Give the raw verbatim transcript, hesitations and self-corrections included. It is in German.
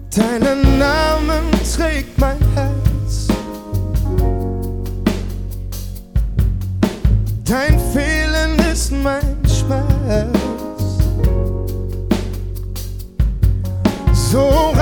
Deinen Namen trägt mein Herz. Dein Fehlen ist mein Schmerz. So